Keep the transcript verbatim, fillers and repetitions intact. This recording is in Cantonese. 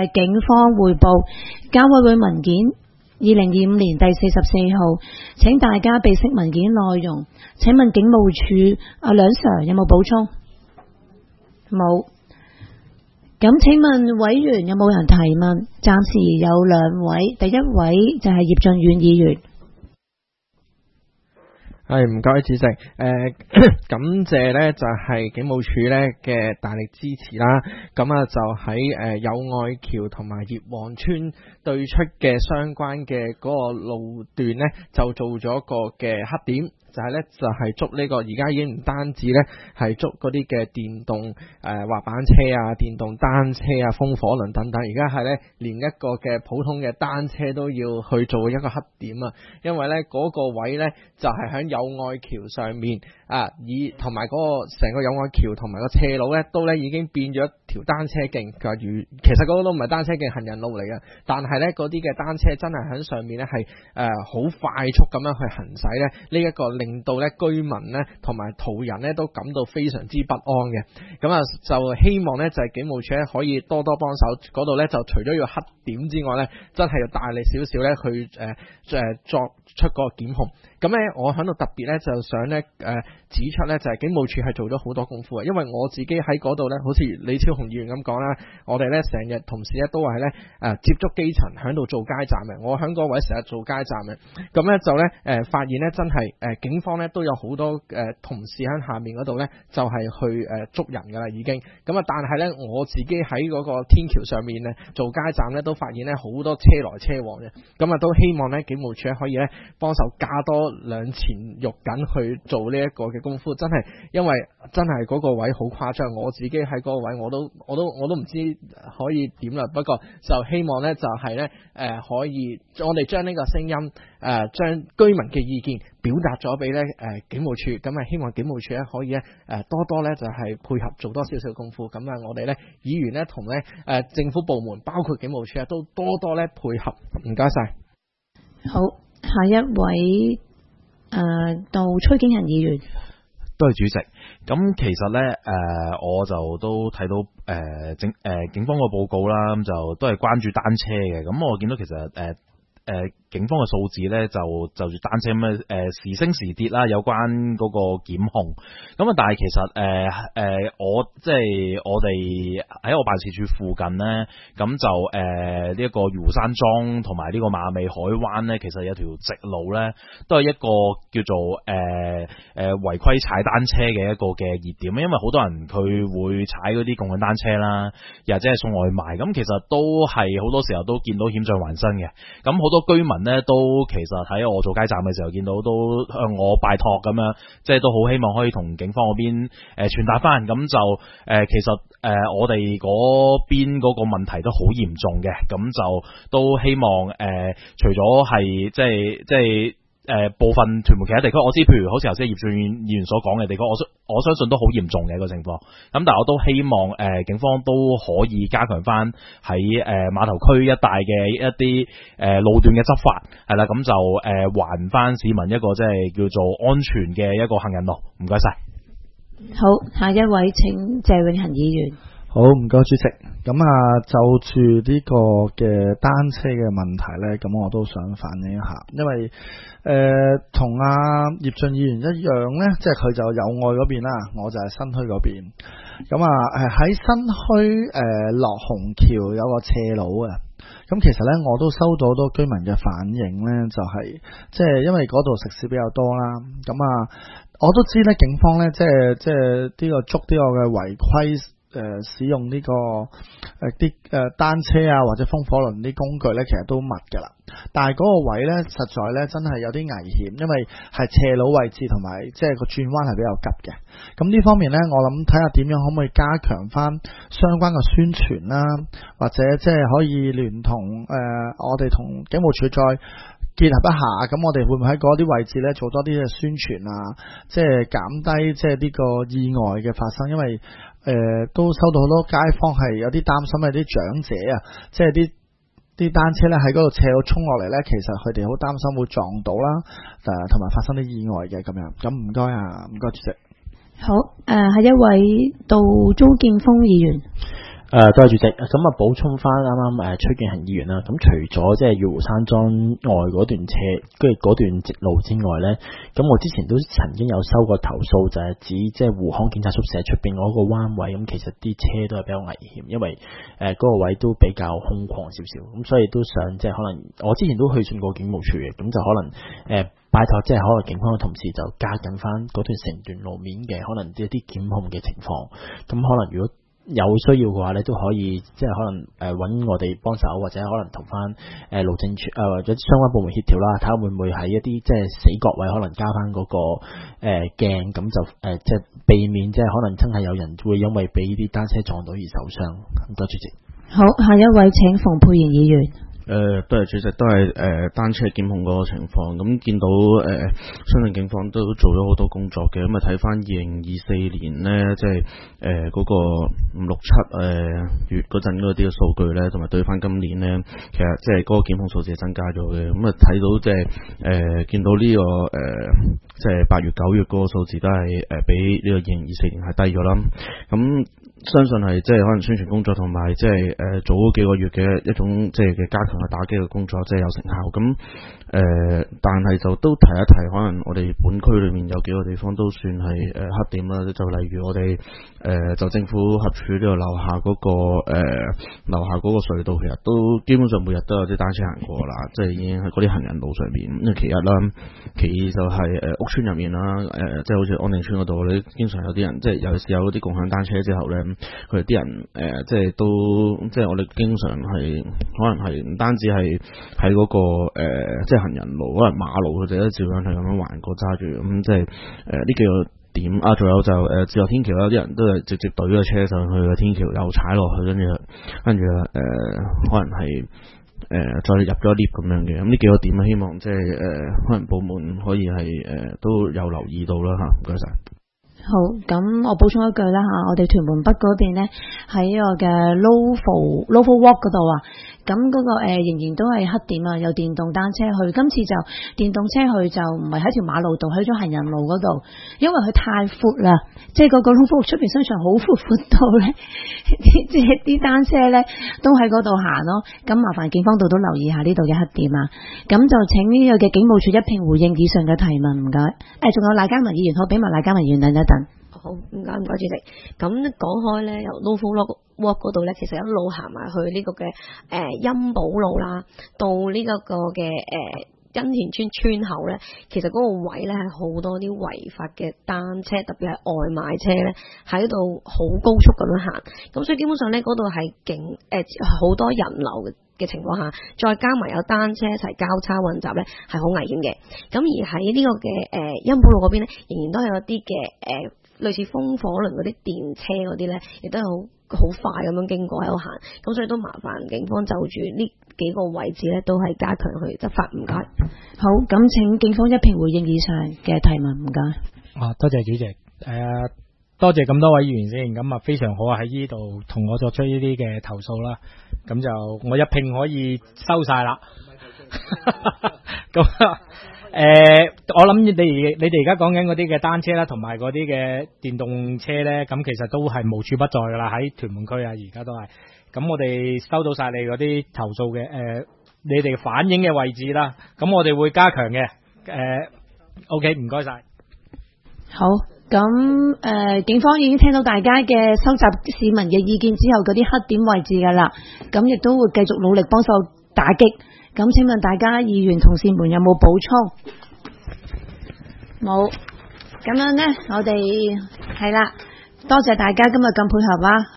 係警方匯報交委會文件二零二五年第四十四號，請大家備悉文件內容。請問警務處阿梁 Sir 有冇補充？冇。咁請問委員有冇人提問？暫時有兩位，第一位就係葉俊遠議員。 係，唔該主席，誒、呃、感謝呢就係、是、警務處呢嘅大力支持啦。咁啊就喺誒、呃、友愛橋同埋葉王村對出嘅相關嘅嗰個路段呢，就做咗個嘅黑點。就係咧，就係捉呢個，而家已經唔單止咧係捉嗰啲嘅電動誒、呃、滑板車啊、電動單車啊、風火輪等等，而家係咧連一個嘅普通嘅單車都要去做一個黑點啊，因為咧嗰、那個位咧就係、是、喺友愛橋上面啊，以同埋嗰個成個友愛橋同埋個斜路咧都咧已經變咗條單車徑，佢如其實嗰個都唔係單車徑，行人路嚟嘅，但係咧嗰啲嘅單車真係喺上面咧係誒好快速咁樣去行駛咧，呢、這、一個令到咧居民咧同埋途人咧都感到非常之不安嘅。咁啊就希望咧就係警務處咧可以多多幫手，嗰度咧就除咗要黑點之外咧，真係要大力少少咧去誒誒作出個檢控。咁咧我喺度特別咧就想咧誒指出咧就係警務處係做咗好多功夫嘅，因為我自己喺嗰度咧，好似李超雄議員咁講啦，我哋咧成日同事咧都係咧誒接觸基層喺度做街站嘅，我喺嗰位成日做街站嘅，咁咧就咧誒發現咧真係誒警方咧都有好多誒同事喺下面嗰度咧就係去誒捉人噶啦已經，咁啊但係咧我自己喺嗰個天橋上面咧做街站咧都發現咧好多車來車往嘅，咁啊都希望咧警務處可以咧幫手加多兩錢肉緊去做呢一個嘅功夫，真係因為真係嗰個位好誇張，我自己喺嗰個位我都我都我都唔知可以點啦，不過就希望咧就係咧誒可以我哋將呢個聲音誒將居民嘅意見表達咗俾咧誒警務處，咁啊希望警務處咧可以咧誒多多咧就係配合做多少少功夫，咁啊我哋咧議員咧同咧誒政府部門包括警務處啊都多多咧配合，唔該晒。 好，下一位誒到崔景仁議員。 多謝主席。咁其實咧誒、呃、我就都睇到誒警誒警方個報告啦，咁就都係關注單車嘅。咁我見到其實誒誒、呃呃、警方嘅數字咧就就住單車咁誒、呃、時升時跌啦，有關嗰個檢控。咁啊但係其實誒誒、呃呃、我即係我哋喺我辦事處附近咧，咁就誒呢一個魚湖山莊同埋呢個馬尾海灣咧，其實有條直路咧，都係一個叫做誒誒違規踩單車嘅一個嘅熱點，因為好多人佢會踩嗰啲共享單車啦，又或者係送外賣，咁其實都係好多時候都見到險象環生嘅。咁好多居民咧都其實喺我做街站嘅時候見到都向我拜託咁樣，即係都好希望可以同警方嗰邊誒傳達翻，咁就誒、呃、其實誒、呃、我哋嗰邊嗰個問題都好嚴重嘅，咁就都希望誒、呃、除咗係即係即係誒、呃、部分屯門其他地區，我知譬如好似頭先葉俊議員所講嘅地區，我相我相信都好嚴重嘅一個情況。咁但係我都希望誒、呃、警方都可以加強翻喺誒碼頭區一帶嘅一啲誒、呃、路段嘅執法，係啦，咁就誒、呃、還翻市民一個即係叫做安全嘅一個行人路。唔該晒。 好，下一位請謝永恒議員。 好，唔該主席。咁啊，就住呢個嘅單車嘅問題呢，咁我都想反映一下，因為誒同阿葉俊議員一樣呢，即係佢就友愛嗰邊啦，我就係新墟嗰邊。咁啊，誒喺新墟誒落虹橋有個斜路啊。咁其實呢，我都收到好多居民嘅反映呢，就係即係因為嗰度食肆比較多啦。咁啊，我都知呢，警方呢，即係即係呢個捉呢個嘅違規。誒、呃，使用呢、這個誒啲誒單車啊，或者風火輪啲工具咧，其實都密噶啦。但係嗰個位咧，實在咧真係有啲危險，因為係斜路位置同埋即係個轉彎係比較急嘅。咁呢方面咧，我諗睇下點樣可唔可以加強翻相關嘅宣傳啦，或者即係可以聯同誒、呃、我哋同警務處再結合一下，咁我哋會唔會喺嗰啲位置咧做多啲嘅宣傳啊？即係減低即係呢個意外嘅發生，因為誒、呃，都收到好多街坊係有啲擔心，有啲長者啊，即係啲啲單車咧喺嗰度斜路衝落嚟咧，其實佢哋好擔心會撞到啦，誒，同埋發生啲意外嘅咁樣。咁唔該啊，唔該主席。 好，誒、呃，下一位到鍾建峰議員。 誒、呃，多謝主席。咁啊，補充翻啱啱誒崔建恒議員啦。咁除咗即係月湖山莊外嗰段車，跟住嗰段直路之外咧，咁我之前都曾經有收過投訴，就係、是、指即係湖康警察宿舍出邊嗰個彎位，咁其實啲車都係比較危險，因為誒嗰、呃那個位都比較空曠少少，咁所以都想即係可能我之前都去信過警務處嘅，咁就可能誒、呃、拜託即係可能警方嘅同事就加緊翻嗰段成段路面嘅可能一啲檢控嘅情況，咁可能如果有需要嘅話咧，都可以即係可能誒揾、呃、我哋幫手，或者可能同翻誒路政處誒或者相關部門協調啦，睇下會唔會喺一啲即係死角位可能加翻嗰、那個誒鏡，咁、呃、就誒、呃、即係避免即係可能真係有人會因為俾啲單車撞到而受傷。唔該主席。 好，下一位請馮沛然議員。 誒、呃，都係主席，都係誒、呃、單車檢控嗰個情況。咁見到誒，相、呃、信警方都做咗好多工作嘅。咁啊，睇翻二零二四年呢，即係誒嗰個五六七誒月嗰陣嗰啲嘅數據呢，同埋對翻今年呢，其實即係嗰個檢控數字係增加咗嘅。咁啊，睇到即係誒見到呢、這個誒即係八月九月嗰個數字都係誒、呃、比呢個二零二四年係低咗啦。咁相信係即係可能宣傳工作同埋即係誒早幾個月嘅一種即係嘅加強嘅打擊嘅工作，即係有成效。咁誒、呃，但係就都提一提，可能我哋本區裏面有幾個地方都算係誒、呃、黑點啦。就例如我哋誒、呃、就政府合署呢度樓下嗰、那個誒樓、呃、下嗰個隧道，其實都基本上每日都有啲單車行過啦，即係已經喺嗰啲行人路上面。咁其一啦，其二就係、是、誒、呃、屋邨入面啦，誒、呃、即係好似安定村嗰度，你經常有啲人即係尤其是有嗰啲共享單車之後咧。佢哋啲人誒、呃，即係都即係我哋經常係可能係唔單止係喺嗰個、呃、即係行人路，可能馬路佢哋都照樣係咁樣橫過揸住咁，即係誒呢幾個點啊，仲有就誒、呃、自由天橋有啲人都係直接懟個車上去個天橋，又踩落去，跟住跟住誒可能係誒、呃、再入咗 lift 咁樣嘅。咁呢幾個點啊，希望即係誒、呃、可能部門可以係誒、呃、都有留意到啦嚇，唔該晒。 好，咁我補充一句啦吓，我哋屯門北嗰邊呢，喺我嘅 Local Local Walk 嗰度啊，咁嗰、那個誒、呃、仍然都係黑點啊，有電動單車去，今次就電動車去就唔係喺條馬路度，喺咗行人路嗰度，因為佢太闊啦，即係嗰個 Local Walk 出邊商場好闊闊到咧，即係啲單車咧都喺嗰度行咯，咁麻煩警方度都留意下呢度嘅黑點啊，咁就請呢個嘅警務處一併回應以上嘅提問，唔該。誒，仲有賴嘉文議員，好，俾埋賴嘉文議員等一等。 好，唔該唔該主席。咁講開咧，由 Local Walk 嗰度咧，其實一路行埋去呢個嘅誒欣寶路啦，到呢個個嘅誒欣田村村口咧，其實嗰個位咧係好多啲違法嘅單車，特別係外賣車咧喺度好高速咁樣行，咁所以基本上咧嗰度係警誒好多人流嘅。嘅情況下，再加埋有單車一齊交叉混雜咧，係好危險嘅。咁而喺呢個嘅誒欣寶路嗰邊咧，仍然都係有啲嘅誒類似風火輪嗰啲電車嗰啲咧，亦都係好好快咁樣經過喺度行。咁所以都麻煩警方就住呢幾個位置咧，都係加強去執法。唔該。 好，咁請警方一併回應以上嘅提問。唔該。 啊，多謝主席。誒、呃。多謝咁多位議員先，咁啊非常好啊，喺呢度同我作出呢啲嘅投訴啦，咁就我一併可以收晒啦。咁誒、呃，我諗你哋你哋而家講緊嗰啲嘅單車啦，同埋嗰啲嘅電動車咧，咁其實都係無處不在噶啦，喺屯門區啊，而家都係。咁我哋收到晒你嗰啲投訴嘅誒、呃，你哋反映嘅位置啦，咁我哋會加強嘅。誒、呃、，OK， 唔該晒。 好。咁誒、呃，警方已經聽到大家嘅收集市民嘅意見之後，嗰啲黑點位置噶啦，咁亦都會繼續努力幫手打擊。咁請問大家議員同事們有冇補充？冇。咁樣呢，我哋係啦，多謝大家今日咁配合啊！